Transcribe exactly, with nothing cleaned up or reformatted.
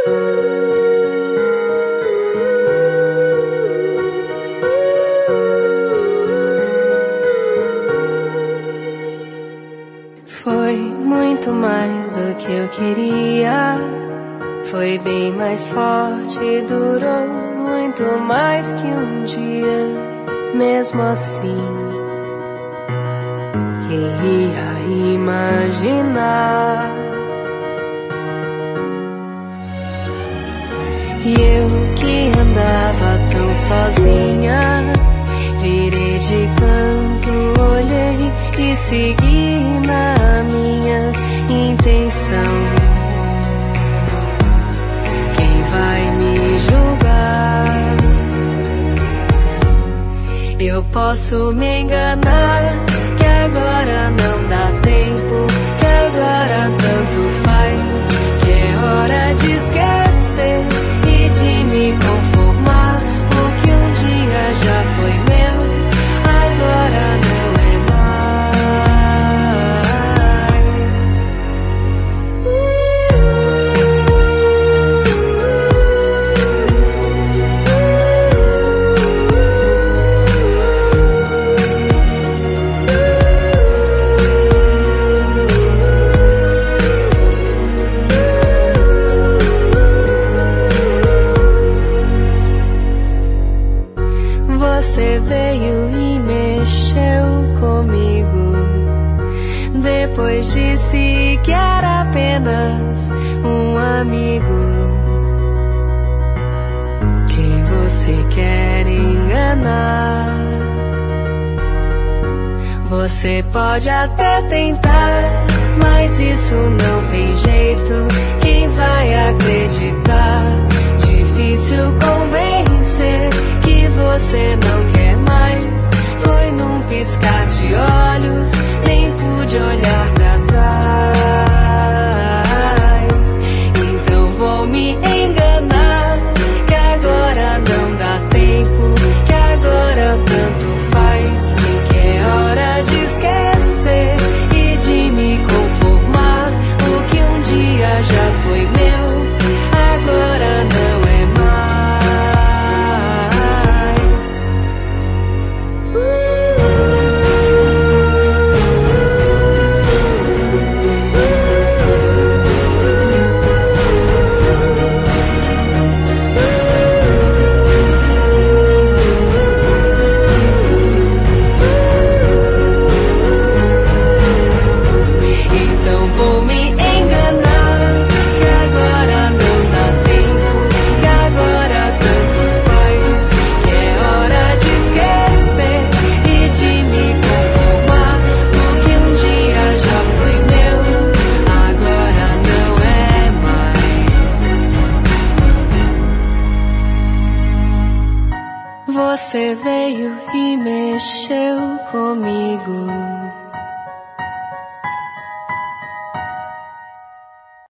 Foi muito mais do que eu queria. Foi bem mais forte e durou muito mais que um dia. Mesmo assim, quem ia imaginar? E eu que andava tão sozinha, virei de canto, olhei e segui na minha intenção. Quem vai me julgar? Eu posso me enganar, que agora não dá tempo, que agora tanto faz, que é hora de esquecer e de me conformar. O que um dia já foi meu, agora não é mais. Você veio e mexeu comigo. Depois disse que era apenas um amigo. Quem você quer enganar? Você pode até tentar, mas isso não tem jeito. Quem vai acreditar? Difícil convencer que você não quer mais. Foi num piscar de olhos, nem pude olhar pra trás. Então vou me enganar, que agora não dá tempo, que agora tanto faz, que é hora de esquecer e de me conformar. O que um dia já foi meu, agora não é Você veio e mexeu comigo.